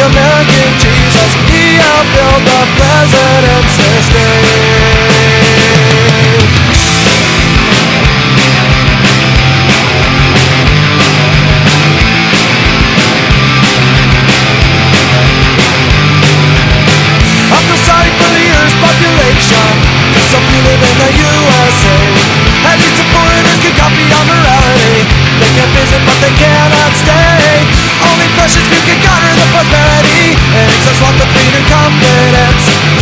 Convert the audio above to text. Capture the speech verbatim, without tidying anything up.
American Jesus. He helped build the president's estate. I feel sorry for the Earth's population, 'cause some few live in the U S A. At least the foreigners can copy our morality. They can visit but they cannot stay. Only precious few can garner the prosperity, and excess want the freedom confidence.